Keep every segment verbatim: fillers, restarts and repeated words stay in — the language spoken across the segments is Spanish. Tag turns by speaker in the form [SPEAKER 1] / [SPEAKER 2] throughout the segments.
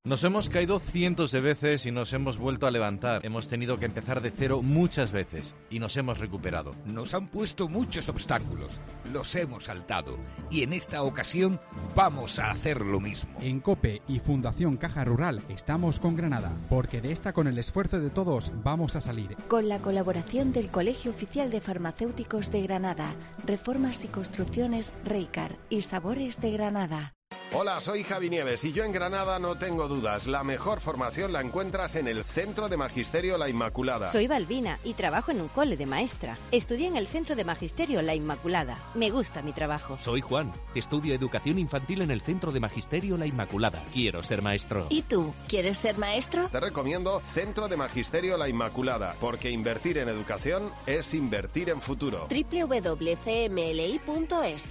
[SPEAKER 1] Nos hemos caído cientos de veces y nos hemos vuelto a levantar. Hemos tenido que empezar de cero muchas veces y nos hemos recuperado.
[SPEAKER 2] Nos han puesto muchos obstáculos, los hemos saltado y en esta ocasión vamos a hacer lo mismo.
[SPEAKER 3] En COPE y Fundación Caja Rural estamos con Granada, porque de esta con el esfuerzo de todos vamos a salir.
[SPEAKER 4] Con la colaboración del Colegio Oficial de Farmacéuticos de Granada, Reformas y Construcciones Reicar y Sabores de Granada.
[SPEAKER 5] Hola, soy Javi Nieves y yo en Granada no tengo dudas. La mejor formación la encuentras en el Centro de Magisterio La Inmaculada.
[SPEAKER 6] Soy Balbina y trabajo en un cole de maestra. Estudié en el Centro de Magisterio La Inmaculada. Me gusta mi trabajo.
[SPEAKER 7] Soy Juan. Estudio Educación Infantil en el Centro de Magisterio La Inmaculada. Quiero ser maestro.
[SPEAKER 8] ¿Y tú? ¿Quieres ser maestro?
[SPEAKER 5] Te recomiendo Centro de Magisterio La Inmaculada, porque invertir en educación es invertir en futuro.
[SPEAKER 8] doble u doble u doble u punto c m l i punto es.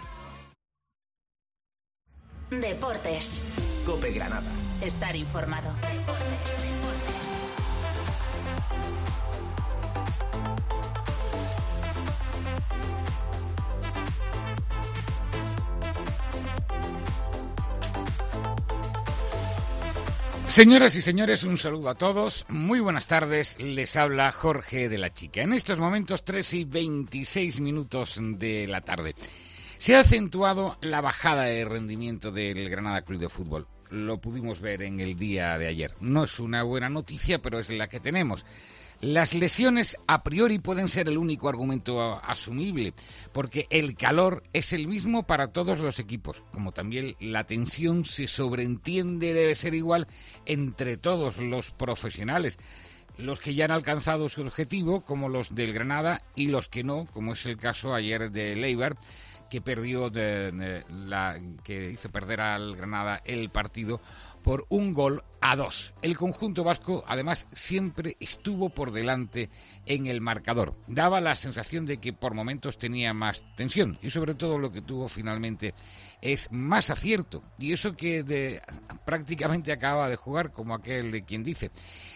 [SPEAKER 8] Deportes.
[SPEAKER 9] COPE Granada.
[SPEAKER 8] Estar informado. Deportes.
[SPEAKER 2] Señoras y señores, un saludo a todos. Muy buenas tardes. Les habla Jorge de la Chica. En estos momentos, tres y veintiséis minutos de la tarde. Se ha acentuado la bajada de rendimiento del Granada Club de Fútbol. Lo pudimos ver en el día de ayer. No es una buena noticia, pero es la que tenemos. Las lesiones a priori pueden ser el único argumento asumible, porque el calor es el mismo para todos los equipos, como también la tensión se sobreentiende debe ser igual entre todos los profesionales. Los que ya han alcanzado su objetivo, como los del Granada, y los que no, como es el caso ayer de Leibar, que perdió de, de la que hizo perder al Granada el partido por un gol a dos. El conjunto vasco, además, siempre estuvo por delante en el marcador. Daba la sensación de que por momentos tenía más tensión y sobre todo lo que tuvo finalmente es más acierto. Y eso que de, prácticamente acaba de jugar, como aquel de quien dice.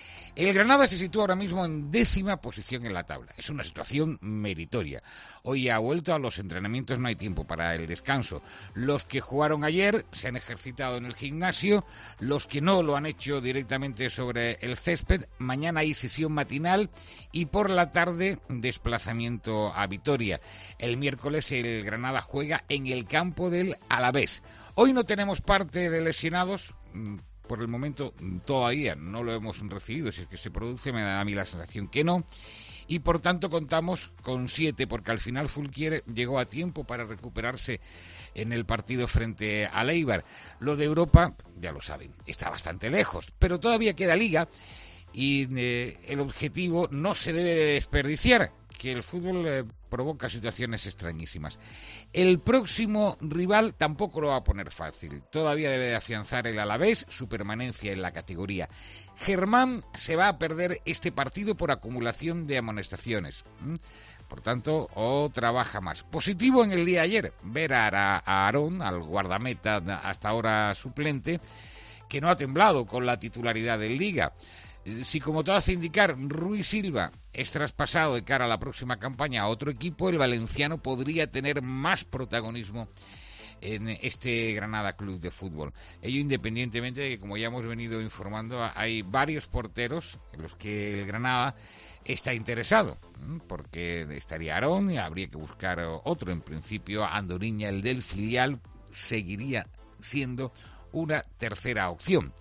[SPEAKER 2] El Granada se sitúa ahora mismo en décima posición en la tabla. Es una situación meritoria. Hoy ha vuelto a los entrenamientos, no hay tiempo para el descanso. Los que jugaron ayer se han ejercitado en el gimnasio, los que no lo han hecho directamente sobre el césped. Mañana hay sesión matinal y por la tarde desplazamiento a Vitoria. El miércoles el Granada juega en el campo del Alavés. Hoy no tenemos parte de lesionados. Por el momento todavía no lo hemos recibido, si es que se produce, me da a mí la sensación que no. Y por tanto contamos con siete, porque al final Fulquier llegó a tiempo para recuperarse en el partido frente a Leibar. Lo de Europa, ya lo saben, está bastante lejos, pero todavía queda Liga y eh, el objetivo no se debe de desperdiciar, que el fútbol eh, provoca situaciones extrañísimas. El próximo rival tampoco lo va a poner fácil. Todavía debe de afianzar el Alavés su permanencia en la categoría. Germán se va a perder este partido por acumulación de amonestaciones. Por tanto, otra baja más. Positivo en el día de ayer, ver a Aarón, al guardameta hasta ahora suplente, que no ha temblado con la titularidad del Liga. Si, como todo hace indicar, Rui Silva es traspasado de cara a la próxima campaña a otro equipo, el valenciano podría tener más protagonismo en este Granada Club de Fútbol. Ello independientemente de que, como ya hemos venido informando, hay varios porteros en los que el Granada está interesado, porque estaría Aarón y habría que buscar otro. En principio, Andoriña, el del filial, seguiría siendo una tercera opción.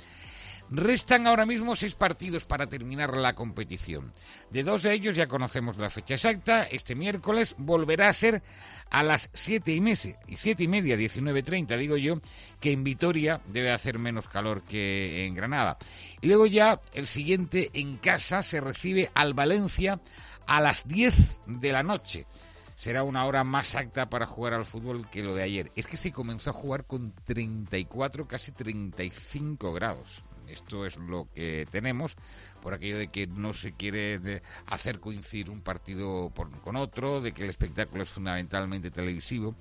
[SPEAKER 2] Restan ahora mismo seis partidos para terminar la competición. De dos de ellos ya conocemos la fecha exacta. Este miércoles volverá a ser a las siete y media, y siete y media, diecinueve treinta, digo yo, que en Vitoria debe hacer menos calor que en Granada. Y luego ya el siguiente en casa se recibe al Valencia a las diez de la noche. Será una hora más apta para jugar al fútbol que lo de ayer. Es que se comenzó a jugar con treinta y cuatro, casi treinta y cinco grados. Esto es lo que tenemos, por aquello de que no se quiere hacer coincidir un partido por, con otro, de que el espectáculo es fundamentalmente televisivo.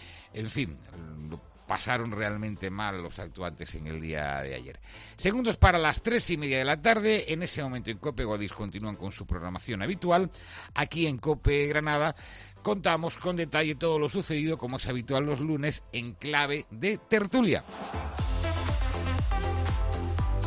[SPEAKER 2] En fin, lo pasaron realmente mal los actuantes en el día de ayer. Segundos para las tres y media de la tarde. En ese momento en COPE Guadix continúan con su programación habitual. Aquí en COPE Granada contamos con detalle todo lo sucedido, como es habitual los lunes, en clave de tertulia.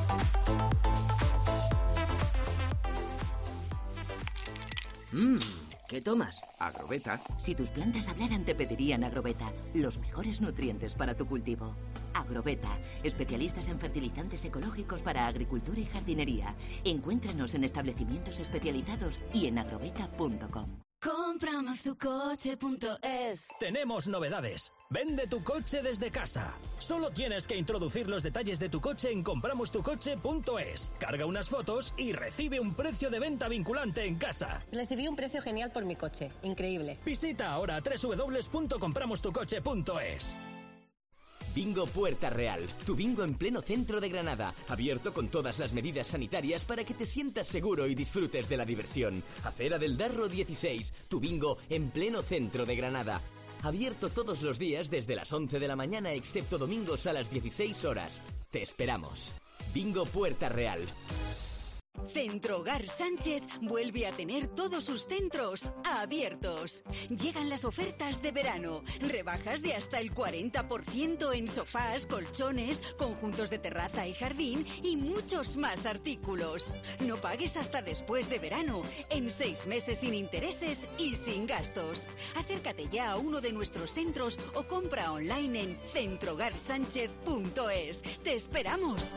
[SPEAKER 9] Mmm, ¿qué tomas?
[SPEAKER 10] Agrobeta.
[SPEAKER 9] Si tus plantas hablaran te pedirían Agrobeta, los mejores nutrientes para tu cultivo. Agrobeta, especialistas en fertilizantes ecológicos para agricultura y jardinería. Encuéntranos en establecimientos especializados y en agrobeta punto com.
[SPEAKER 11] Compramos tu coche punto es.
[SPEAKER 12] Tenemos novedades. Vende tu coche desde casa. Solo tienes que introducir los detalles de tu coche en compramos tu coche punto es. Carga unas fotos y recibe un precio de venta vinculante en casa.
[SPEAKER 13] Recibí un precio genial por mi coche. Increíble.
[SPEAKER 12] Visita ahora doble u doble u doble u punto compramos tu coche punto es.
[SPEAKER 14] Bingo Puerta Real, tu bingo en pleno centro de Granada, abierto con todas las medidas sanitarias para que te sientas seguro y disfrutes de la diversión. Acera del Darro dieciséis, tu bingo en pleno centro de Granada. Abierto todos los días desde las once de la mañana, excepto domingos a las dieciséis horas. Te esperamos. Bingo Puerta Real.
[SPEAKER 15] Centro Hogar Sánchez vuelve a tener todos sus centros abiertos. Llegan las ofertas de verano. Rebajas de hasta el cuarenta por ciento en sofás, colchones, conjuntos de terraza y jardín y muchos más artículos. No pagues hasta después de verano, en seis meses sin intereses y sin gastos. Acércate ya a uno de nuestros centros o compra online en centro hogar sánchez punto es. ¡Te esperamos!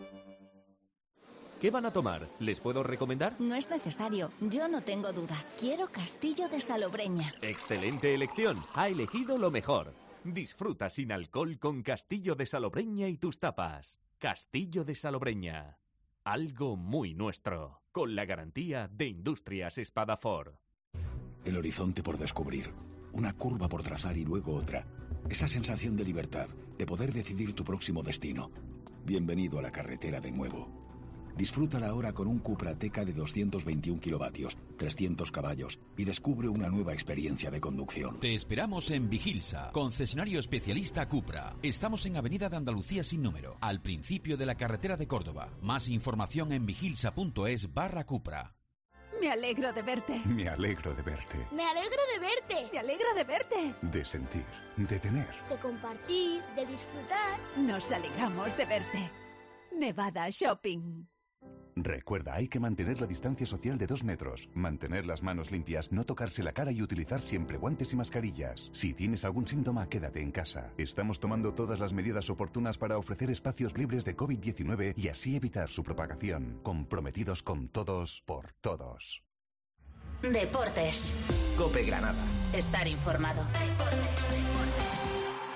[SPEAKER 7] ¿Qué van a tomar? ¿Les puedo recomendar?
[SPEAKER 4] No es necesario, yo no tengo duda. Quiero Castillo de Salobreña.
[SPEAKER 7] Excelente elección, ha elegido lo mejor. Disfruta sin alcohol con Castillo de Salobreña y tus tapas. Castillo de Salobreña, algo muy nuestro, con la garantía de Industrias Espadaford.
[SPEAKER 16] El horizonte por descubrir, una curva por trazar y luego otra. Esa sensación de libertad, de poder decidir tu próximo destino. Bienvenido a la carretera de nuevo. Disfrútala ahora con un Cupra Ateca de doscientos veintiún kilovatios, trescientos caballos y descubre una nueva experiencia de conducción.
[SPEAKER 17] Te esperamos en Vigilsa, concesionario especialista Cupra. Estamos en Avenida de Andalucía sin número, al principio de la carretera de Córdoba. Más información en vigilsa punto es barra Cupra.
[SPEAKER 18] Me alegro de verte.
[SPEAKER 19] Me alegro de verte.
[SPEAKER 20] Me alegro de verte.
[SPEAKER 18] Me alegro de verte.
[SPEAKER 19] De sentir, de tener.
[SPEAKER 20] De compartir, de disfrutar.
[SPEAKER 18] Nos alegramos de verte. Nevada Shopping.
[SPEAKER 19] Recuerda, hay que mantener la distancia social de dos metros, mantener las manos limpias, no tocarse la cara y utilizar siempre guantes y mascarillas. Si tienes algún síntoma, quédate en casa. Estamos tomando todas las medidas oportunas para ofrecer espacios libres de covid diecinueve y así evitar su propagación. Comprometidos con todos, por todos.
[SPEAKER 8] Deportes.
[SPEAKER 10] COPE Granada.
[SPEAKER 8] Estar informado. Deportes. Deportes.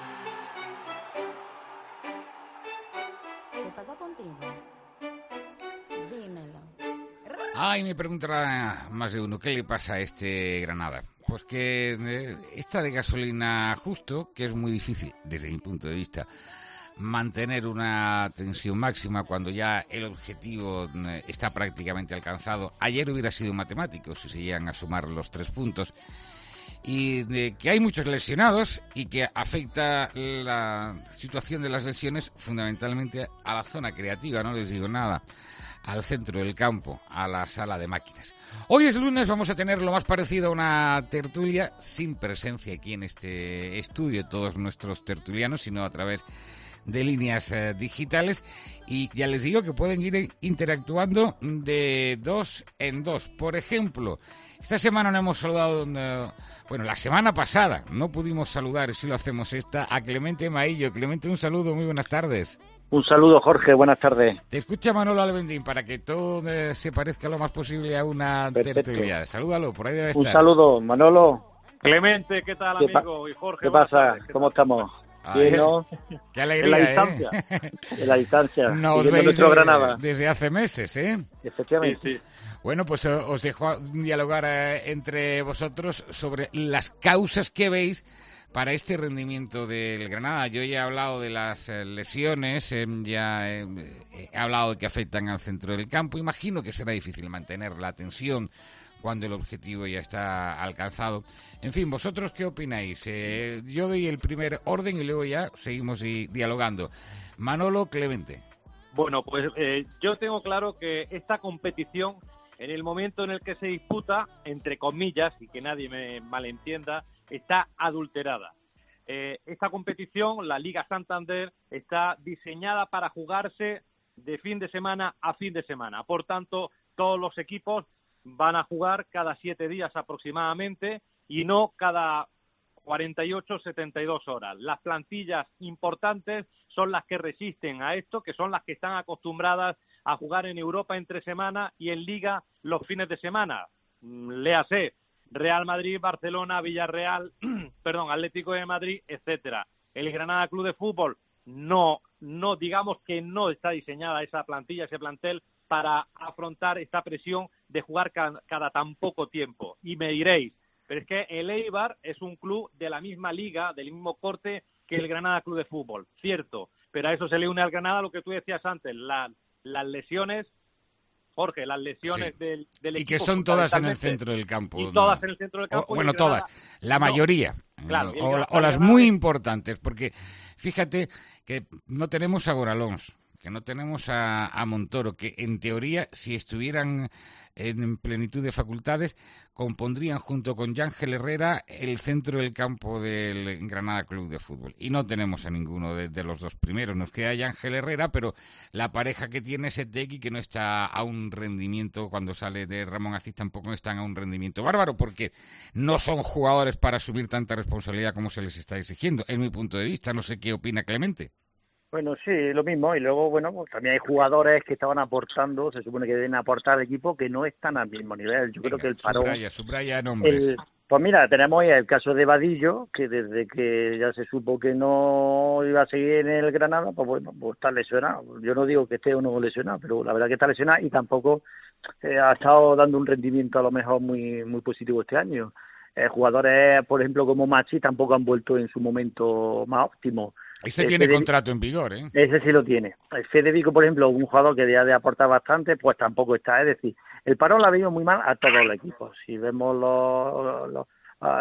[SPEAKER 21] ¿Qué pasa contigo? Dímelo.
[SPEAKER 2] Ay, me preguntará más de uno, ¿qué le pasa a este Granada? Pues que eh, está de gasolina justo, que es muy difícil, desde mi punto de vista, mantener una tensión máxima cuando ya el objetivo eh, está prácticamente alcanzado. Ayer hubiera sido matemático si se llegan a sumar los tres puntos. Y de que hay muchos lesionados y que afecta la situación de las lesiones fundamentalmente a la zona creativa, no les digo nada, al centro del campo, a la sala de máquinas. Hoy es lunes, vamos a tener lo más parecido a una tertulia, sin presencia aquí en este estudio todos nuestros tertulianos, sino a través de líneas eh, digitales, y ya les digo que pueden ir interactuando de dos en dos. Por ejemplo, esta semana no hemos saludado, eh, bueno, la semana pasada no pudimos saludar, y si lo hacemos esta, a Clemente Maillo. Clemente, un saludo, muy buenas tardes.
[SPEAKER 22] Un saludo, Jorge, buenas tardes.
[SPEAKER 2] Te escucha Manolo Albendín para que todo eh, se parezca lo más posible a una Perfecto. tertulia. Salúdalo, por ahí debe estar.
[SPEAKER 22] Un saludo, Manolo.
[SPEAKER 23] Clemente, ¿qué tal, amigo? Y Jorge,
[SPEAKER 22] ¿qué pasa?
[SPEAKER 23] ¿Qué
[SPEAKER 22] ¿Cómo estamos?
[SPEAKER 2] Ay,
[SPEAKER 22] ¿no?
[SPEAKER 2] Qué alegría,
[SPEAKER 22] en la distancia,
[SPEAKER 2] ¿eh?
[SPEAKER 22] En la distancia.
[SPEAKER 2] Nos veis de, Granada. Desde hace meses, ¿eh?
[SPEAKER 22] Efectivamente.
[SPEAKER 23] Sí, sí.
[SPEAKER 2] Bueno, pues os dejo dialogar eh, entre vosotros sobre las causas que veis para este rendimiento del Granada. Yo ya he hablado de las eh, lesiones, eh, ya eh, he hablado de que afectan al centro del campo. Imagino que será difícil mantener la tensión cuando el objetivo ya está alcanzado. En fin, ¿vosotros qué opináis? Eh, yo doy el primer orden y luego ya seguimos y, dialogando. Manolo, Clemente.
[SPEAKER 23] Bueno, pues eh, yo tengo claro que esta competición, en el momento en el que se disputa, entre comillas, y que nadie me malentienda, está adulterada. Eh, esta competición, la Liga Santander, está diseñada para jugarse de fin de semana a fin de semana. Por tanto, todos los equipos van a jugar cada siete días aproximadamente y no cada cuarenta y ocho, setenta y dos horas. Las plantillas importantes son las que resisten a esto, que son las que están acostumbradas a jugar en Europa entre semana y en Liga los fines de semana. Léase, Real Madrid, Barcelona, Villarreal, perdón, Atlético de Madrid, etcétera. El Granada Club de Fútbol no, no, digamos que no está diseñada esa plantilla, ese plantel para afrontar esta presión de jugar cada, cada tan poco tiempo. Y me diréis, pero es que el Eibar es un club de la misma liga, del mismo corte que el Granada Club de Fútbol, cierto, pero a eso se le une al Granada lo que tú decías antes, la, las lesiones, Jorge, las lesiones sí. del, del equipo.
[SPEAKER 2] Y que son todas en el centro del campo.
[SPEAKER 23] Y
[SPEAKER 2] ¿no?
[SPEAKER 23] todas en el centro del campo.
[SPEAKER 2] O, bueno, todas, la
[SPEAKER 23] no.
[SPEAKER 2] mayoría.
[SPEAKER 23] Claro,
[SPEAKER 2] o, o, o las muy importantes, porque fíjate que no tenemos a Goralons, que no tenemos a, a Montoro, que en teoría, si estuvieran en plenitud de facultades, compondrían junto con Yángel Herrera el centro del campo del Granada Club de Fútbol. Y no tenemos a ninguno de, de los dos primeros. Nos queda Yángel Herrera, pero la pareja que tiene es Etegui, que no está a un rendimiento, cuando sale de Ramón Aziz tampoco están a un rendimiento bárbaro, porque no son jugadores para asumir tanta responsabilidad como se les está exigiendo. Es mi punto de vista. No sé qué opina Clemente.
[SPEAKER 22] Bueno, sí, lo mismo. Y luego, bueno, pues también hay jugadores que estaban aportando, se supone que deben aportar al equipo, que no están al mismo nivel. Yo Venga, creo que el parón...
[SPEAKER 2] Subraya, subraya nombres.
[SPEAKER 22] El, pues mira, tenemos el caso de Vadillo, que desde que ya se supo que no iba a seguir en el Granada, pues bueno, pues está lesionado. Yo no digo que esté o no lesionado, pero la verdad que está lesionado y tampoco eh, ha estado dando un rendimiento a lo mejor muy muy positivo este año. Eh, jugadores, por ejemplo, como Machi, tampoco han vuelto en su momento más óptimo.
[SPEAKER 2] Este tiene Fede... contrato en vigor, ¿eh?
[SPEAKER 22] Ese sí lo tiene. El Federico, por ejemplo, un jugador que debe de aportar bastante, pues tampoco está. Es decir, el parón la ha venido muy mal a todos los equipos. Si vemos los, los,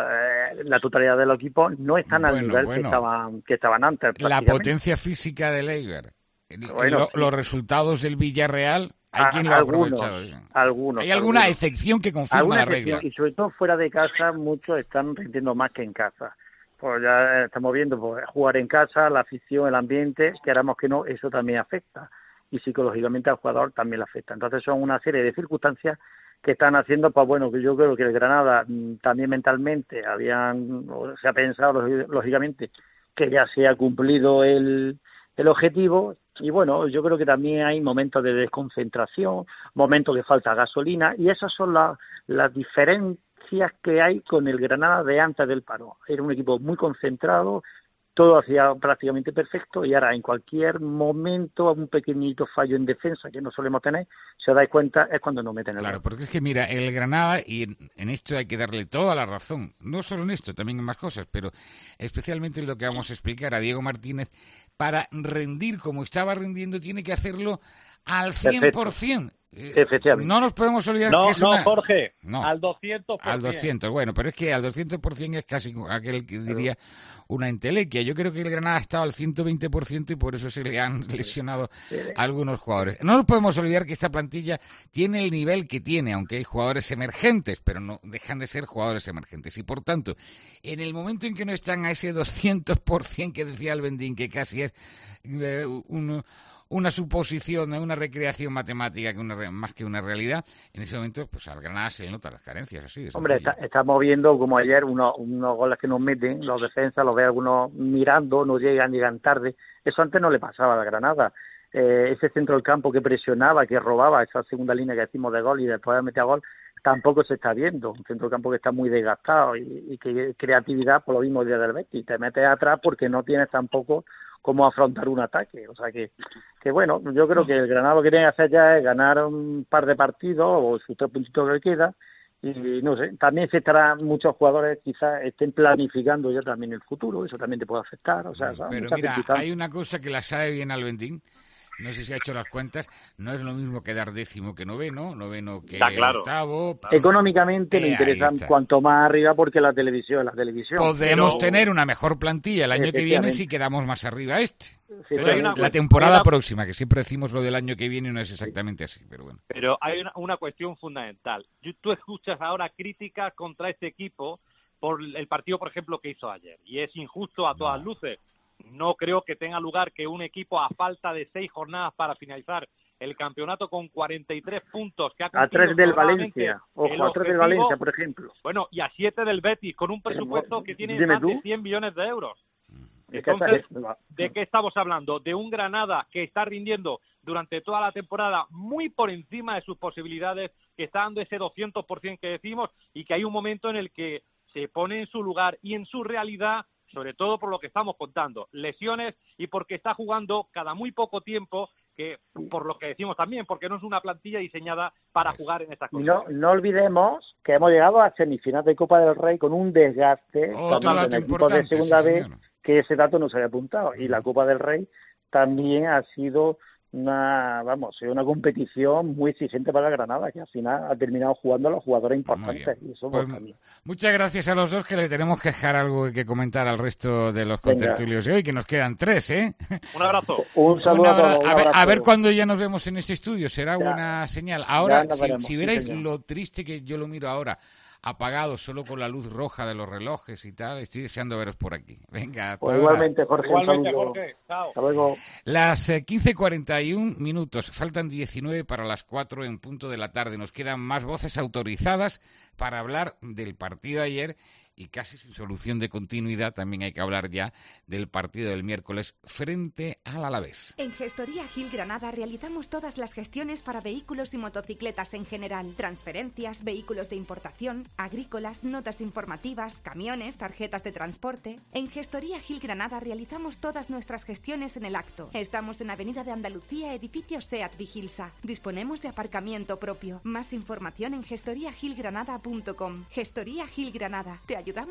[SPEAKER 22] uh, la totalidad de los equipos, no están
[SPEAKER 2] bueno,
[SPEAKER 22] al nivel
[SPEAKER 2] bueno.
[SPEAKER 22] que estaban que estaban antes.
[SPEAKER 2] La potencia física del Eibar, bueno, lo, sí. los resultados del Villarreal... Hay quien lo ha aprovechado.
[SPEAKER 22] Algunos.
[SPEAKER 2] Hay alguna
[SPEAKER 22] algunos.
[SPEAKER 2] excepción que confirma la regla.
[SPEAKER 22] Y sobre todo fuera de casa, muchos están rindiendo más que en casa. Pues ya estamos viendo, pues, jugar en casa, la afición, el ambiente, queramos que no, eso también afecta. Y psicológicamente al jugador también le afecta. Entonces son una serie de circunstancias que están haciendo, pues bueno, que yo creo que el Granada también mentalmente habían, se ha pensado lógicamente que ya se ha cumplido el, el objetivo. Y bueno, yo creo que también hay momentos de desconcentración, momentos que falta gasolina, y esas son las, las diferencias que hay con el Granada de antes del parón. Era un equipo muy concentrado, todo hacía prácticamente perfecto, y ahora en cualquier momento, un pequeñito fallo en defensa que no solemos tener, si os dais cuenta, es cuando nos meten el
[SPEAKER 2] Claro,
[SPEAKER 22] gol.
[SPEAKER 2] porque es que mira, el Granada, y en, en esto hay que darle toda la razón, no solo en esto, también en más cosas, pero especialmente en lo que vamos a explicar a Diego Martínez, para rendir como estaba rendiendo, tiene que hacerlo al cien por ciento.
[SPEAKER 22] Efectivamente.
[SPEAKER 2] No nos podemos olvidar
[SPEAKER 23] no,
[SPEAKER 2] que es
[SPEAKER 23] no,
[SPEAKER 2] una...
[SPEAKER 23] Jorge,
[SPEAKER 2] no,
[SPEAKER 23] al doscientos por ciento.
[SPEAKER 2] Al doscientos, bueno, pero es que al doscientos por ciento es casi aquel que diría una entelequia. Yo creo que el Granada ha estado al ciento veinte por ciento y por eso se le han lesionado a algunos jugadores. No nos podemos olvidar que esta plantilla tiene el nivel que tiene, aunque hay jugadores emergentes, pero no dejan de ser jugadores emergentes. Y por tanto, en el momento en que no están a ese doscientos por ciento que decía Albendín, que casi es eh, un... una suposición, una recreación matemática que una, más que una realidad, en ese momento pues al Granada se le notan las carencias. Así de
[SPEAKER 22] Hombre, está, estamos viendo como ayer unos, unos goles que nos meten, los defensas, los ve algunos mirando, no llegan, llegan tarde. Eso antes no le pasaba a Granada. Eh, ese centro del campo que presionaba, que robaba, esa segunda línea que decimos de gol y después de meter gol, tampoco se está viendo. Un centro del campo que está muy desgastado y, y que creatividad, por lo mismo día del Betis. Te metes atrás porque no tienes tampoco cómo afrontar un ataque. O sea que, que bueno, yo creo que el Granada lo que tiene que hacer ya es ganar un par de partidos o sus tres puntitos que le queda, y no sé, también se estarán, muchos jugadores quizás estén planificando ya también el futuro, eso también te puede afectar. O sea,
[SPEAKER 2] pero mira, hay una cosa que la sabe bien Albendín, no sé si ha hecho las cuentas, no es lo mismo quedar décimo que noveno, noveno que
[SPEAKER 23] claro.
[SPEAKER 2] octavo.
[SPEAKER 22] Económicamente
[SPEAKER 2] eh,
[SPEAKER 22] le interesa cuanto más arriba porque la televisión, la televisión.
[SPEAKER 2] Podemos
[SPEAKER 23] pero...
[SPEAKER 2] tener una mejor plantilla el año que viene si quedamos más arriba este.
[SPEAKER 22] Sí,
[SPEAKER 2] bueno, la temporada una... próxima, que siempre decimos lo del año que viene y no es exactamente así, pero bueno.
[SPEAKER 23] Pero hay una, una cuestión fundamental. Tú escuchas ahora críticas contra este equipo por el partido, por ejemplo, que hizo ayer, y es injusto a todas
[SPEAKER 2] no.
[SPEAKER 23] luces. No creo que tenga lugar que un equipo, a falta de seis jornadas para finalizar el campeonato con cuarenta y tres puntos. Que ha
[SPEAKER 22] a tres del
[SPEAKER 23] claramente
[SPEAKER 22] Valencia, ojo,
[SPEAKER 23] el
[SPEAKER 22] a tres del
[SPEAKER 23] objetivo,
[SPEAKER 22] Valencia, por ejemplo.
[SPEAKER 23] Bueno, y a siete del Betis, con un presupuesto que tiene
[SPEAKER 22] Dime
[SPEAKER 23] más
[SPEAKER 22] tú.
[SPEAKER 23] de cien millones de euros.
[SPEAKER 22] Es que
[SPEAKER 23] Entonces,
[SPEAKER 22] esa es-
[SPEAKER 23] ¿de qué estamos hablando? De un Granada que está rindiendo durante toda la temporada muy por encima de sus posibilidades, que está dando ese doscientos por ciento que decimos, y que hay un momento en el que se pone en su lugar y en su realidad, sobre todo por lo que estamos contando, lesiones y porque está jugando cada muy poco tiempo, que por lo que decimos también, porque no es una plantilla diseñada para jugar en estas
[SPEAKER 22] Y
[SPEAKER 23] cosas.
[SPEAKER 22] no, no olvidemos que hemos llegado a semifinales de Copa del Rey con un desgaste
[SPEAKER 2] Otro
[SPEAKER 22] también
[SPEAKER 2] dato
[SPEAKER 22] en equipos de
[SPEAKER 2] importante,
[SPEAKER 22] segunda
[SPEAKER 2] sí,
[SPEAKER 22] vez,
[SPEAKER 2] señor.
[SPEAKER 22] que ese dato no se había apuntado. Y la Copa del Rey también ha sido una, vamos, una competición muy exigente para Granada, que al final ha terminado jugando a los jugadores importantes. Y eso
[SPEAKER 2] Pues,
[SPEAKER 22] pues, también.
[SPEAKER 2] muchas gracias a los dos, que le tenemos que dejar algo que comentar al resto de los
[SPEAKER 22] Venga.
[SPEAKER 2] contertulios de hoy, que nos quedan tres, ¿eh?
[SPEAKER 23] Un abrazo.
[SPEAKER 22] Un saludo a
[SPEAKER 2] abra-
[SPEAKER 22] todos, un
[SPEAKER 2] a ver, a
[SPEAKER 22] abrazo.
[SPEAKER 2] ver cuándo ya nos vemos en este estudio, será
[SPEAKER 22] Ya.
[SPEAKER 2] buena señal. Ahora,
[SPEAKER 22] Ya nos
[SPEAKER 2] si,
[SPEAKER 22] veremos,
[SPEAKER 2] si
[SPEAKER 22] sí,
[SPEAKER 2] vierais
[SPEAKER 22] señor.
[SPEAKER 2] lo triste que yo lo miro ahora, apagado, solo con la luz roja de los relojes y tal, estoy deseando veros por aquí. Venga, hasta
[SPEAKER 22] Pues
[SPEAKER 2] ahora.
[SPEAKER 22] igualmente, Jorge,
[SPEAKER 23] Igualmente,
[SPEAKER 22] un saludo.
[SPEAKER 23] Jorge. Chao.
[SPEAKER 22] Hasta luego.
[SPEAKER 2] Las eh, quince cuarenta y un minutos, faltan diecinueve para las cuatro en punto de la tarde. Nos quedan más voces autorizadas para hablar del partido de ayer y casi sin solución de continuidad también hay que hablar ya del partido del miércoles frente al Alavés.
[SPEAKER 18] En Gestoría Gil Granada realizamos todas las gestiones para vehículos y motocicletas en general. Transferencias, vehículos de importación, agrícolas, notas informativas, camiones, tarjetas de transporte. En Gestoría Gil Granada realizamos todas nuestras gestiones en el acto. Estamos en Avenida de Andalucía, edificio SEAT Vigilsa. Disponemos de aparcamiento propio. Más información en gestoría gil granada punto com. Gestoría Gil Granada. ¿Te ayudamos?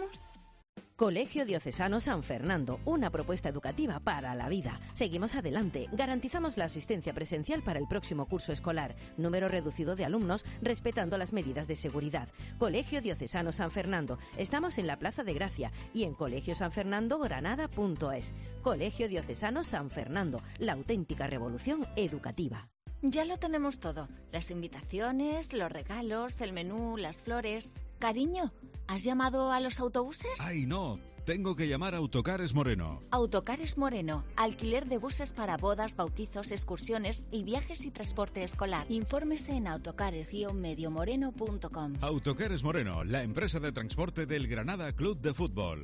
[SPEAKER 6] Colegio Diocesano San Fernando, una propuesta educativa para la vida. Seguimos adelante, garantizamos la asistencia presencial para el próximo curso escolar, número reducido de alumnos respetando las medidas de seguridad. Colegio Diocesano San Fernando, estamos en la Plaza de Gracia y en colegio san fernando granada punto es. Colegio Diocesano San Fernando, la auténtica revolución educativa.
[SPEAKER 1] Ya lo tenemos todo. Las invitaciones, los regalos, el menú, las flores. Cariño, ¿has llamado a los autobuses?
[SPEAKER 10] Ay, no. Tengo que llamar a Autocares Moreno.
[SPEAKER 1] Autocares Moreno, alquiler de buses para bodas, bautizos, excursiones y viajes y transporte escolar. Infórmese en autocares guion medio moreno punto com.
[SPEAKER 10] Autocares Moreno, la empresa de transporte del Granada Club de Fútbol.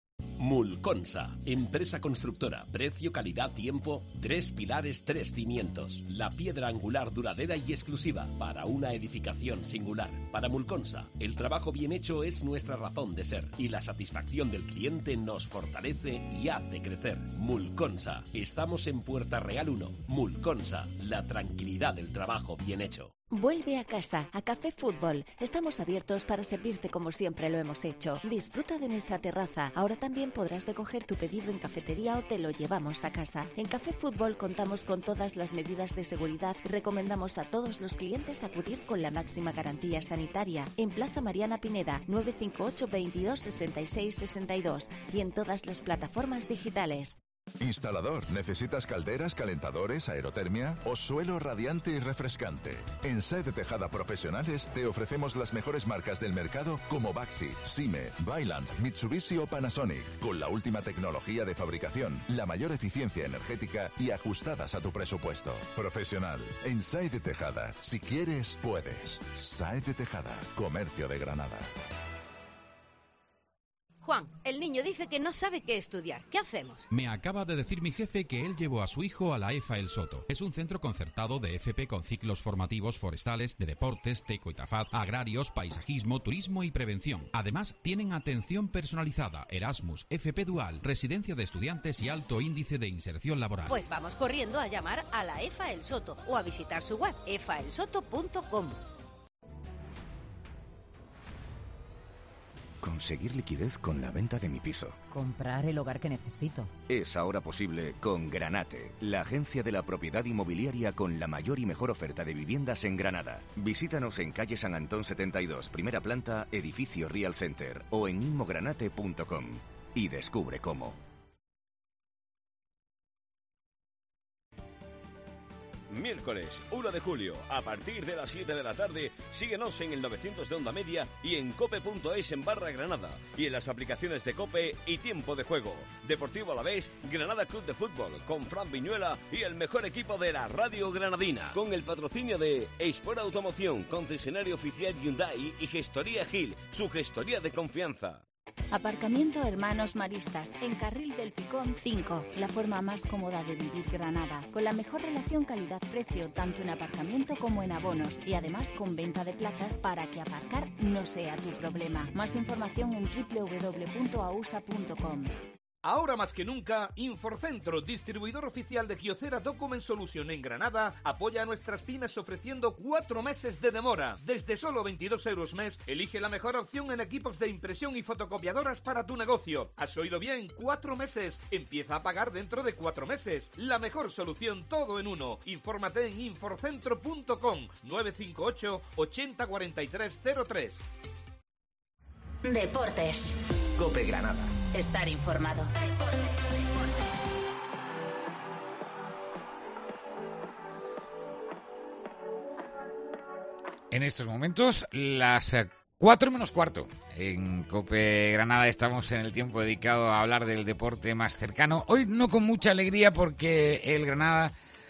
[SPEAKER 21] Mulconsa, empresa constructora, precio, calidad, tiempo, tres pilares, tres cimientos, la piedra angular duradera y exclusiva para una edificación singular. Para Mulconsa, el trabajo bien hecho es nuestra razón de ser y la satisfacción del cliente nos fortalece y hace crecer. Mulconsa, estamos en Puerta Real uno. Mulconsa, la tranquilidad del trabajo bien hecho.
[SPEAKER 4] Vuelve a casa, a Café Fútbol. Estamos abiertos para servirte como siempre lo hemos hecho. Disfruta de nuestra terraza. Ahora también podrás recoger tu pedido en cafetería o te lo llevamos a casa. En Café Fútbol contamos con todas las medidas de seguridad y recomendamos a todos los clientes acudir con la máxima garantía sanitaria. En Plaza Mariana Pineda, nueve cinco ocho, veintidós, sesenta y seis, sesenta y dos y en todas las plataformas digitales.
[SPEAKER 24] Instalador, ¿necesitas calderas, calentadores, aerotermia o suelo radiante y refrescante? En Sae de Tejada Profesionales te ofrecemos las mejores marcas del mercado como Baxi, Sime, Vaillant, Mitsubishi o Panasonic, con la última tecnología de fabricación, la mayor eficiencia energética y ajustadas a tu presupuesto. Profesional, en Sae de Tejada, si quieres, puedes. Sae de Tejada, Comercio de Granada.
[SPEAKER 6] Juan, el niño dice que no sabe qué estudiar. ¿Qué hacemos?
[SPEAKER 17] Me acaba de decir mi jefe que él llevó a su hijo a la EFA El Soto. Es un centro concertado de F P con ciclos formativos forestales, de deportes, teco y tafaz, agrarios, paisajismo, turismo y prevención. Además, tienen atención personalizada, Erasmus, F P Dual, residencia de estudiantes y alto índice de inserción laboral.
[SPEAKER 6] Pues vamos corriendo a llamar a la EFA El Soto o a visitar su web efa el soto punto com.
[SPEAKER 25] Conseguir liquidez con la venta de mi piso.
[SPEAKER 26] Comprar el hogar que necesito.
[SPEAKER 25] Es ahora posible con Granate, la agencia de la propiedad inmobiliaria con la mayor y mejor oferta de viviendas en Granada. Visítanos en calle San Antón setenta y dos, primera planta, edificio Real Center o en inmogranate punto com y descubre cómo.
[SPEAKER 3] Miércoles uno de julio, a partir de las siete de la tarde, síguenos en el novecientos de Onda Media y en cope punto es en barra Granada y en las aplicaciones de Cope y Tiempo de Juego. Deportivo Alavés, Granada Club de Fútbol, con Fran Viñuela y el mejor equipo de la radio granadina. Con el patrocinio de Export Automoción, concesionario oficial Hyundai y Gestoría Gil, su gestoría de confianza.
[SPEAKER 1] Aparcamiento Hermanos Maristas, en Carril del Picón cinco, la forma más cómoda de vivir Granada, con la mejor relación calidad-precio tanto en aparcamiento como en abonos y además con venta de plazas para que aparcar no sea tu problema. Más información en doble u doble u doble u punto ausa punto com.
[SPEAKER 5] Ahora más que nunca, Inforcentro, distribuidor oficial de Kyocera Document Solution en Granada, apoya a nuestras pymes ofreciendo cuatro meses de demora. Desde solo veintidós euros mes, elige la mejor opción en equipos de impresión y fotocopiadoras para tu negocio. ¿Has oído bien? Cuatro meses. Empieza a pagar dentro de cuatro meses. La mejor solución, todo en uno. Infórmate en inforcentro punto com, nueve cinco ocho, ochenta, cuarenta y tres cero tres.
[SPEAKER 8] Deportes.
[SPEAKER 25] Cope Granada.
[SPEAKER 8] Estar informado.
[SPEAKER 2] En estos momentos, las cuatro menos cuarto. En Cope Granada estamos en el tiempo dedicado a hablar del deporte más cercano. Hoy no con mucha alegría porque el Granada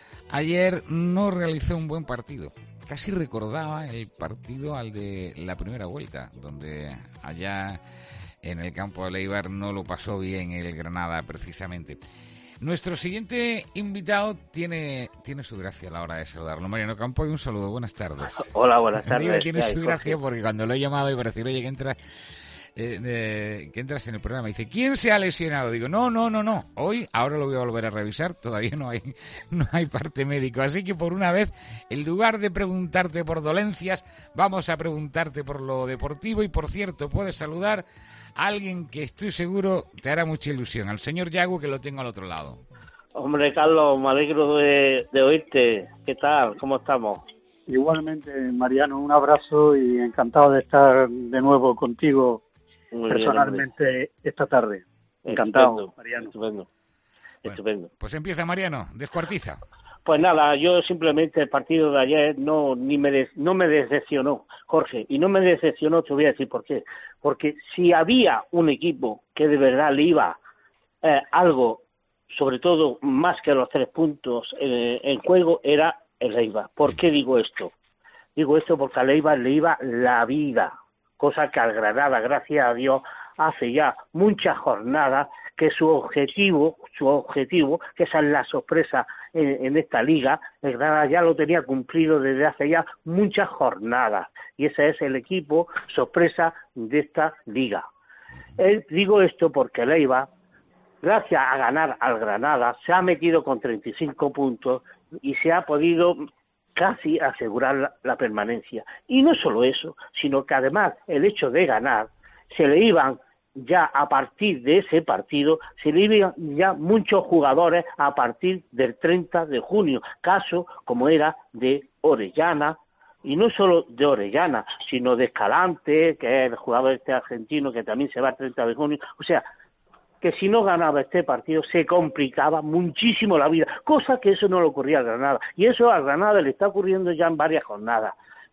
[SPEAKER 2] ayer no realizó un buen partido. Casi recordaba el partido al de la primera vuelta, donde allá en el campo de Leibar no lo pasó bien el Granada precisamente. Nuestro siguiente invitado tiene tiene su gracia a la hora de saludarlo. Mariano Campoy, un saludo, buenas tardes.
[SPEAKER 9] Hola, buenas tardes.
[SPEAKER 2] Tiene su gracia porque cuando lo he llamado y para decir, oye, que entra... Eh, eh, que entras en el programa, dice, ¿quién se ha lesionado? Digo, no, no, no, no, hoy, ahora lo voy a volver a revisar, todavía no hay no hay parte médico, así que por una vez, en lugar de preguntarte por dolencias, vamos a preguntarte por lo deportivo. Y por cierto, puedes saludar a alguien que estoy seguro te hará mucha ilusión, al señor Yagu, que lo tengo al otro lado.
[SPEAKER 9] Hombre, Carlos, me alegro de, de oírte. ¿Qué tal? ¿Cómo estamos?
[SPEAKER 11] Igualmente, Mariano, un abrazo y encantado de estar de nuevo contigo. Muy personalmente bien, esta tarde. Encantado, estupendo, Mariano.
[SPEAKER 9] Estupendo.
[SPEAKER 2] Bueno,
[SPEAKER 9] estupendo.
[SPEAKER 2] Pues empieza, Mariano, descuartiza.
[SPEAKER 9] Pues nada, yo simplemente el partido de ayer no ni me des, no me decepcionó, Jorge, y no me decepcionó, te voy a decir por qué. Porque si había un equipo que de verdad le iba eh, algo, sobre todo más que los tres puntos eh, en juego, era el Eibar. ¿Por qué digo esto? Digo esto porque al Eibar le iba la vida. Cosa que al Granada, gracias a Dios, hace ya muchas jornadas que su objetivo, su objetivo, que esa es la sorpresa en, en esta liga, el Granada ya lo tenía cumplido desde hace ya muchas jornadas, y ese es el equipo sorpresa de esta liga. Eh, digo esto porque el Eibar, gracias a ganar al Granada, se ha metido con treinta y cinco puntos y se ha podido casi asegurar la, la permanencia. Y no solo eso, sino que además el hecho de ganar, se le iban ya a partir de ese partido, se le iban ya muchos jugadores a partir del treinta de junio, caso como era de Orellana, y no solo de Orellana, sino de Escalante, que es el jugador este argentino que también se va el treinta de junio, o sea, que si no ganaba este partido se complicaba muchísimo la vida, cosa que eso no le ocurría a Granada, y eso a Granada le está ocurriendo ya en varias jornadas.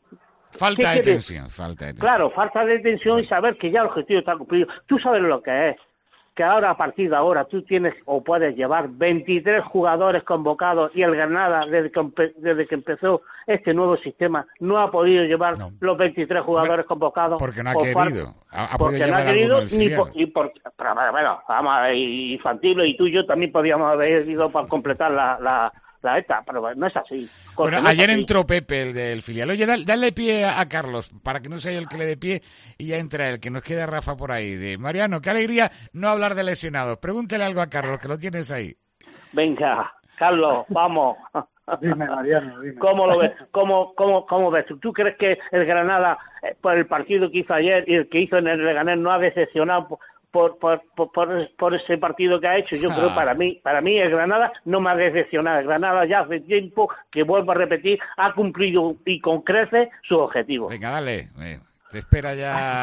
[SPEAKER 2] Falta de tensión, falta de tensión.
[SPEAKER 9] Claro, falta de tensión y saber que ya el objetivo está cumplido. Tú sabes lo que es, que ahora a partir de ahora tú tienes o puedes llevar veintitrés jugadores convocados y el Granada desde que, desde que empezó este nuevo sistema no ha podido llevar no. los veintitrés jugadores convocados.
[SPEAKER 2] Porque no ha querido.
[SPEAKER 9] Ha, ha porque no ha querido ni por, y por, pero, bueno, vamos a ver, Infantilo y tú y yo también podíamos haber ido para completar la... la la ETA, pero no es así.
[SPEAKER 2] Bueno,
[SPEAKER 9] no
[SPEAKER 2] ayer
[SPEAKER 9] es así.
[SPEAKER 2] Entró Pepe, el del filial. Oye, dale, dale pie a, a Carlos, para que no sea yo el que le dé pie, y ya entra él, que nos queda Rafa por ahí. De Mariano, qué alegría no hablar de lesionados. Pregúntele algo a Carlos, que lo tienes ahí.
[SPEAKER 9] Venga, Carlos, vamos.
[SPEAKER 11] Dime, Mariano, dime.
[SPEAKER 9] ¿Cómo lo ves? ¿Cómo, cómo, cómo ves? ¿Tú crees que el Granada, eh, por el partido que hizo ayer y el que hizo en el Leganés, no ha decepcionado por, por, por, por, por ese partido que ha hecho? Yo ah. creo para mí, para mí el Granada no me ha decepcionado. El Granada ya hace tiempo, que vuelvo a repetir, ha cumplido y con creces su objetivo.
[SPEAKER 2] Venga, dale. Te espera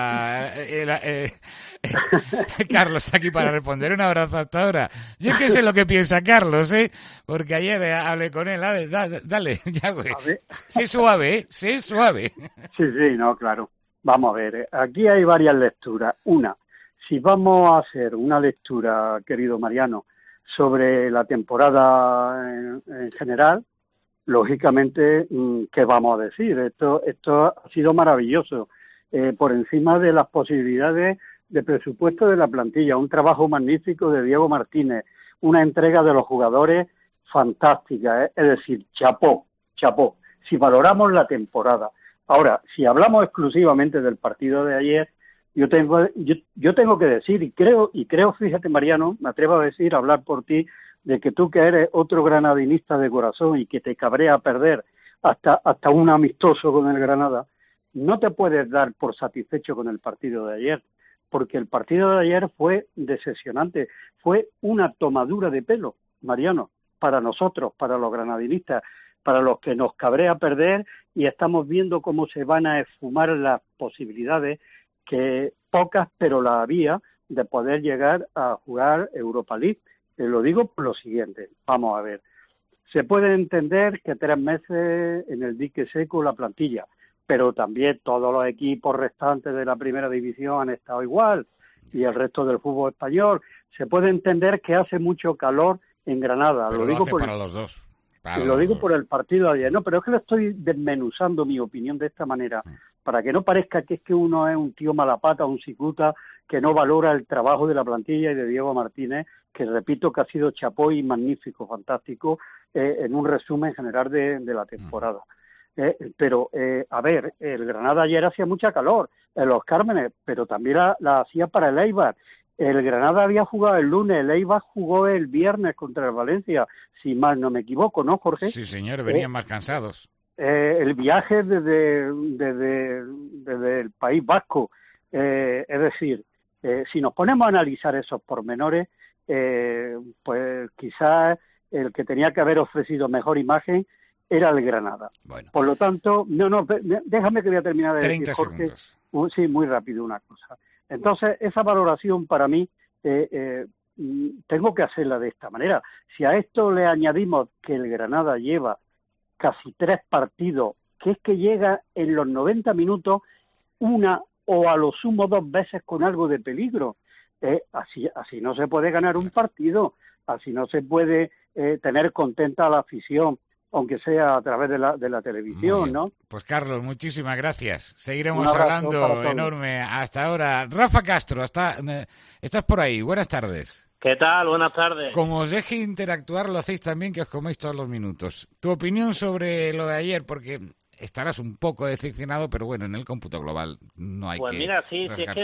[SPEAKER 2] ya eh, eh, eh, Carlos está aquí para responder. Un abrazo hasta ahora. Yo es que sé lo que piensa Carlos, ¿eh? Porque ayer eh, hablé con él. A ver, da, dale, ya, güey. Sé suave, ¿eh? Sé suave.
[SPEAKER 11] Sí, sí, no, claro. Vamos a ver, aquí hay varias lecturas. Una, si vamos a hacer una lectura, querido Mariano, sobre la temporada en, en general, lógicamente, ¿qué vamos a decir? Esto, esto ha sido maravilloso, eh, por encima de las posibilidades de presupuesto de la plantilla, un trabajo magnífico de Diego Martínez, una entrega de los jugadores fantástica, ¿eh? Es decir, chapó, chapó. Si valoramos la temporada. Ahora, si hablamos exclusivamente del partido de ayer, yo tengo, yo, yo tengo que decir, y creo, y creo, fíjate Mariano, me atrevo a decir, a hablar por ti, de que tú que eres otro granadinista de corazón y que te cabrea perder hasta, hasta un amistoso con el Granada, no te puedes dar por satisfecho con el partido de ayer, porque el partido de ayer fue decepcionante, fue una tomadura de pelo, Mariano, para nosotros, para los granadinistas, para los que nos cabrea perder y estamos viendo cómo se van a esfumar las posibilidades, que pocas, pero la había, de poder llegar a jugar Europa League. Eh, lo digo por lo siguiente, vamos a ver. Se puede entender que tres meses en el dique seco la plantilla, pero también todos los equipos restantes de la primera división han estado igual y el resto del fútbol español. Se puede entender que hace mucho calor en Granada.
[SPEAKER 2] Pero
[SPEAKER 11] lo
[SPEAKER 2] lo
[SPEAKER 11] digo
[SPEAKER 2] hace
[SPEAKER 11] por
[SPEAKER 2] para
[SPEAKER 11] el...
[SPEAKER 2] los dos.
[SPEAKER 11] Y lo digo por el partido de ayer. No, pero es que le estoy desmenuzando mi opinión de esta manera, para que no parezca que es que uno es un tío malapata, un cicuta, que no valora el trabajo de la plantilla y de Diego Martínez, que repito que ha sido chapó y magnífico, fantástico, eh, en un resumen general de, de la temporada. Eh, pero, eh, a ver, el Granada ayer hacía mucha calor en los Cármenes, pero también la, la hacía para el Eibar. El Granada había jugado el lunes, el Eibar jugó el viernes contra el Valencia, si mal no me equivoco, ¿no, Jorge?
[SPEAKER 2] Sí, señor, venían
[SPEAKER 11] eh,
[SPEAKER 2] más cansados.
[SPEAKER 11] Eh, el viaje desde, desde, desde el País Vasco, eh, es decir, eh, si nos ponemos a analizar esos pormenores, eh, pues quizás el que tenía que haber ofrecido mejor imagen era el Granada.
[SPEAKER 2] Bueno.
[SPEAKER 11] Por lo tanto, no, no, déjame que voy a terminar de
[SPEAKER 2] treinta
[SPEAKER 11] decir, Jorge,
[SPEAKER 2] segundos.
[SPEAKER 11] Uh, sí, muy rápido una cosa. Entonces, esa valoración para mí, eh, eh, tengo que hacerla de esta manera. Si a esto le añadimos que el Granada lleva casi tres partidos, que es que llega en los noventa minutos una o a lo sumo dos veces con algo de peligro, eh, así, así no se puede ganar un partido, así no se puede eh, tener contenta a la afición, aunque sea a través de la, de la televisión, ¿no?
[SPEAKER 2] Pues Carlos, muchísimas gracias. Seguiremos hablando enorme hasta ahora. Rafa Castro, hasta, estás por ahí. Buenas tardes.
[SPEAKER 7] ¿Qué tal? Buenas tardes.
[SPEAKER 2] Como os deje interactuar, lo hacéis también, que os coméis todos los minutos. Tu opinión sobre lo de ayer, porque estarás un poco decepcionado, pero bueno, en el cómputo global no hay
[SPEAKER 7] pues
[SPEAKER 2] que
[SPEAKER 7] mira, sí, sí, es que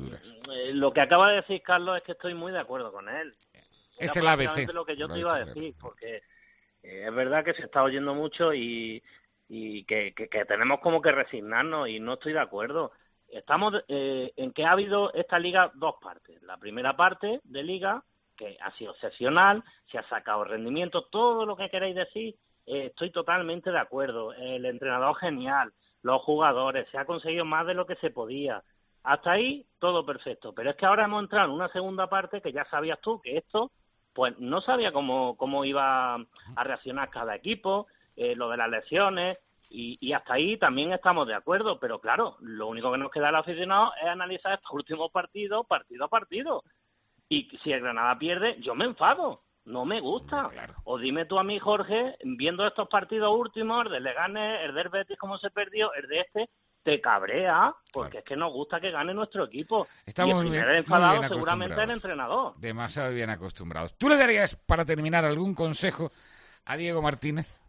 [SPEAKER 7] eh, lo que acaba de decir Carlos es que estoy muy de acuerdo con él.
[SPEAKER 2] Es el A B C.
[SPEAKER 7] Lo que yo
[SPEAKER 2] lo
[SPEAKER 7] te iba a decir, porque eh, es verdad que se está oyendo mucho y, y que, que, que tenemos como que resignarnos y no estoy de acuerdo. Estamos eh, en que ha habido esta liga dos partes. La primera parte de liga, que ha sido excepcional, se ha sacado rendimiento, todo lo que queráis decir, eh, estoy totalmente de acuerdo. El entrenador genial, los jugadores, se ha conseguido más de lo que se podía. Hasta ahí todo perfecto, pero es que ahora hemos entrado en una segunda parte que ya sabías tú que esto, pues no sabía cómo, cómo iba a reaccionar cada equipo, eh, lo de las lesiones, y, y hasta ahí también estamos de acuerdo, pero claro, lo único que nos queda al aficionado es analizar estos últimos partidos, partido a partido. Y si el Granada pierde, yo me enfado, no me gusta. Claro. O dime tú a mí, Jorge, viendo estos partidos últimos, el de Leganés, el del Betis, cómo se perdió, el de este, te cabrea, porque claro. Es que nos gusta que gane nuestro equipo.
[SPEAKER 2] Estamos
[SPEAKER 7] y el
[SPEAKER 2] bien,
[SPEAKER 7] enfadado
[SPEAKER 2] muy bien
[SPEAKER 7] seguramente el entrenador.
[SPEAKER 2] Demasiado bien acostumbrados. ¿Tú le darías, para terminar, algún consejo a Diego Martínez?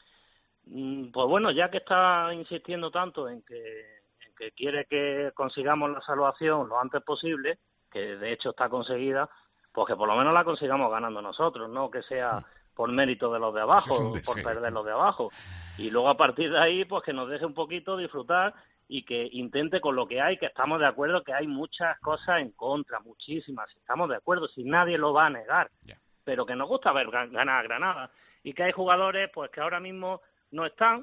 [SPEAKER 7] Pues bueno, ya que está insistiendo tanto en que, en que quiere que consigamos la salvación lo antes posible, que de hecho está conseguida, pues que por lo menos la consigamos ganando nosotros, no que sea sí. por mérito de los de abajo, por perder los de abajo. Y luego a partir de ahí, pues que nos deje un poquito disfrutar y que intente con lo que hay, que estamos de acuerdo que hay muchas cosas en contra, muchísimas, estamos de acuerdo, si nadie lo va a negar, yeah. pero que nos gusta ver ganar a Granada y que hay jugadores pues que ahora mismo no están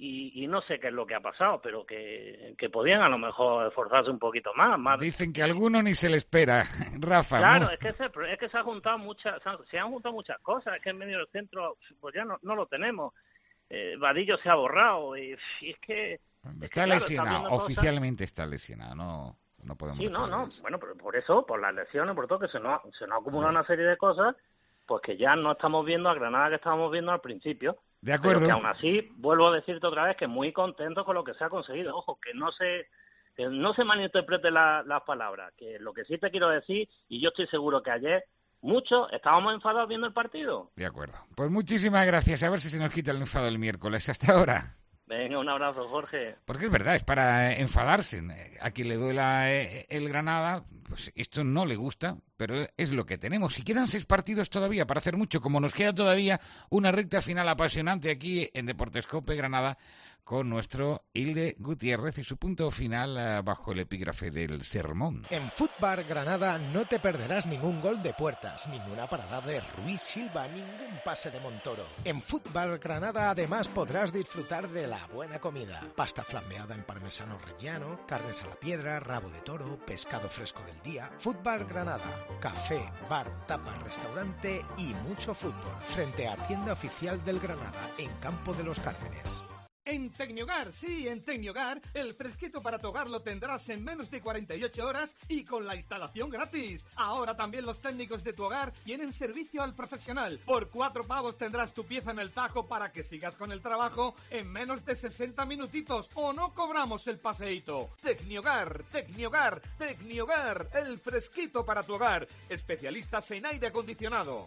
[SPEAKER 7] y, y no sé qué es lo que ha pasado, pero que, que podían a lo mejor esforzarse un poquito más. más.
[SPEAKER 2] Dicen que a alguno ni se le espera, Rafa.
[SPEAKER 7] Claro,
[SPEAKER 2] ¿no?
[SPEAKER 7] es que se, es que se ha juntado muchas, se han, se han juntado muchas cosas, es que en medio del centro pues ya no, no lo tenemos. Eh, Vadillo se ha borrado y, y es que...
[SPEAKER 2] Está
[SPEAKER 7] es que, claro,
[SPEAKER 2] lesionado,
[SPEAKER 7] está
[SPEAKER 2] oficialmente está lesionado, no, no podemos
[SPEAKER 7] Sí, no,
[SPEAKER 2] decir
[SPEAKER 7] no,
[SPEAKER 2] eso.
[SPEAKER 7] bueno, pero por eso, por las lesiones, por todo, que se nos, se nos acumula una serie de cosas, pues que ya no estamos viendo a Granada que estábamos viendo al principio.
[SPEAKER 2] De acuerdo.
[SPEAKER 7] Pero que aún así, vuelvo a decirte otra vez que muy contento con lo que se ha conseguido. Ojo, que no se, que no se malinterpreten la, las palabras, que lo que sí te quiero decir, y yo estoy seguro que ayer muchos estábamos enfadados viendo el partido.
[SPEAKER 2] De acuerdo. Pues muchísimas gracias, a ver si se nos quita el enfado el miércoles. Hasta ahora.
[SPEAKER 7] Venga, un abrazo, Jorge.
[SPEAKER 2] Porque es verdad, es para enfadarse. A quien le duela el Granada, pues esto no le gusta, pero es lo que tenemos. Y quedan seis partidos todavía para hacer mucho, como nos queda todavía una recta final apasionante aquí en Deportes Cope Granada con nuestro Hilde Gutiérrez y su punto final uh, bajo el epígrafe del sermón.
[SPEAKER 12] En Fútbar Granada no te perderás ningún gol de puertas, ninguna parada de Ruiz Silva, ningún pase de Montoro. En Fútbar Granada además podrás disfrutar de la buena comida. Pasta flambeada en parmesano rellano, carnes a la piedra, rabo de toro, pescado fresco del día. Fútbar Granada, café, bar, tapas, restaurante y mucho fútbol. Frente a tienda oficial del Granada, en Campo de los Cármenes.
[SPEAKER 5] En Tecniogar, sí, en Tecniogar, el fresquito para tu hogar lo tendrás en menos de cuarenta y ocho horas y con la instalación gratis. Ahora también los técnicos de tu hogar tienen servicio al profesional. Por cuatro pavos tendrás tu pieza en el tajo para que sigas con el trabajo en menos de sesenta minutitos o no cobramos el paseíto. Tecniogar, Tecniogar, Tecniogar, el fresquito para tu hogar. Especialistas en aire acondicionado.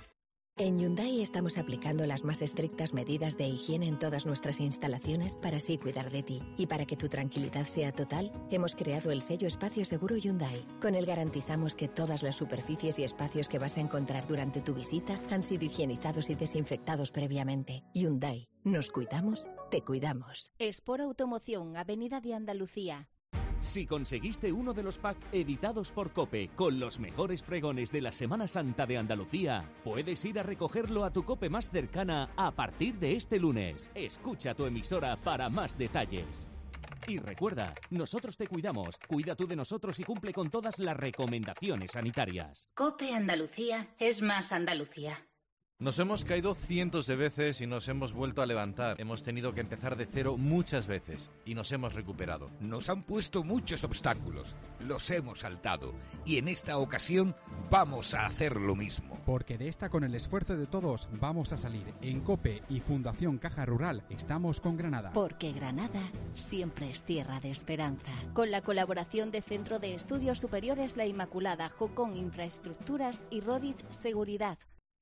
[SPEAKER 4] En Hyundai estamos aplicando las más estrictas medidas de higiene en todas nuestras instalaciones para así cuidar de ti. Y para que tu tranquilidad sea total, hemos creado el sello Espacio Seguro Hyundai. Con él garantizamos que todas las superficies y espacios que vas a encontrar durante tu visita han sido higienizados y desinfectados previamente. Hyundai, nos cuidamos, te cuidamos.
[SPEAKER 1] Sport Automoción, Avenida de Andalucía.
[SPEAKER 13] Si conseguiste uno de los packs editados por COPE con los mejores pregones de la Semana Santa de Andalucía, puedes ir a recogerlo a tu COPE más cercana a partir de este lunes. Escucha tu emisora para más detalles. Y recuerda, nosotros te cuidamos, cuida tú de nosotros y cumple con todas las recomendaciones sanitarias.
[SPEAKER 8] COPE Andalucía es más Andalucía.
[SPEAKER 14] Nos hemos caído cientos de veces y nos hemos vuelto a levantar. Hemos tenido que empezar de cero muchas veces y nos hemos recuperado.
[SPEAKER 2] Nos han puesto muchos obstáculos, los hemos saltado y en esta ocasión vamos a hacer lo mismo.
[SPEAKER 15] Porque de esta, con el esfuerzo de todos, vamos a salir. En COPE y Fundación Caja Rural estamos con Granada.
[SPEAKER 1] Porque Granada siempre es tierra de esperanza. Con la colaboración de Centro de Estudios Superiores La Inmaculada, Jocón Infraestructuras y Rodich Seguridad.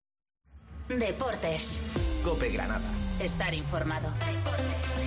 [SPEAKER 8] Deportes.
[SPEAKER 25] COPE Granada.
[SPEAKER 8] Estar informado. Deportes.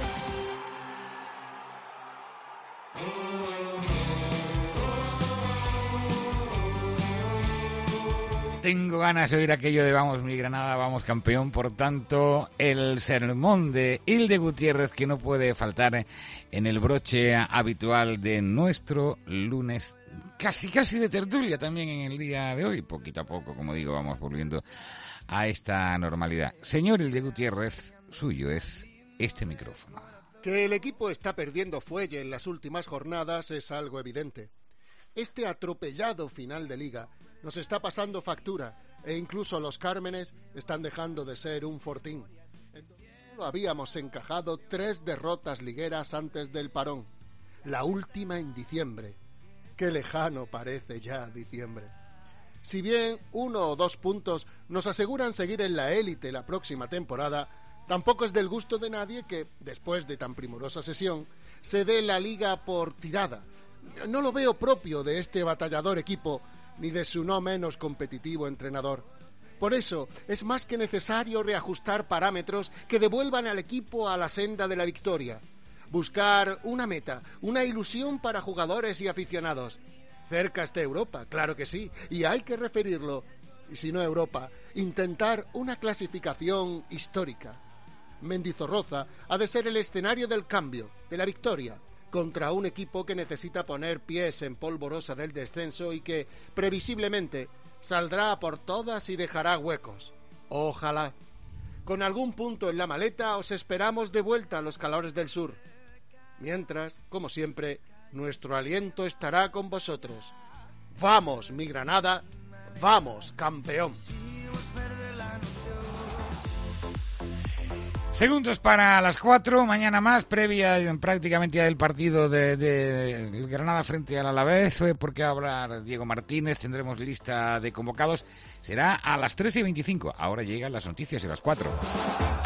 [SPEAKER 2] Tengo ganas de oír aquello de vamos mi Granada, vamos campeón, por tanto el sermón de Hilde Gutiérrez que no puede faltar en el broche habitual de nuestro lunes, casi casi de tertulia también en el día de hoy, poquito a poco, como digo, vamos volviendo a esta normalidad. Señor Hilde Gutiérrez, suyo es este micrófono.
[SPEAKER 16] Que el equipo está perdiendo fuelle en las últimas jornadas es algo evidente. Este atropellado final de liga nos está pasando factura e incluso los Cármenes están dejando de ser un fortín. Habíamos encajado tres derrotas ligueras antes del parón, la última en diciembre. Qué lejano parece ya diciembre. Si bien uno o dos puntos nos aseguran seguir en la élite la próxima temporada, tampoco es del gusto de nadie que, después de tan primorosa sesión, se dé la liga por tirada. No lo veo propio de este batallador equipo, ni de su no menos competitivo entrenador. Por eso, es más que necesario reajustar parámetros que devuelvan al equipo a la senda de la victoria. Buscar una meta, una ilusión para jugadores y aficionados. Cerca está Europa, claro que sí, y hay que referirlo. Y si no Europa, intentar una clasificación histórica. Mendizorroza ha de ser el escenario del cambio, de la victoria, contra un equipo que necesita poner pies en polvorosa del descenso y que, previsiblemente, saldrá por todas y dejará huecos. Ojalá. Con algún punto en la maleta os esperamos de vuelta a los calores del sur. Mientras, como siempre, nuestro aliento estará con vosotros. ¡Vamos, mi Granada! ¡Vamos, campeón!
[SPEAKER 2] Segundos para las cuatro, mañana más, previa prácticamente ya del partido de, de Granada frente al Alavés, porque habrá Diego Martínez, tendremos lista de convocados, será a las tres y veinticinco, ahora llegan las noticias de las cuatro.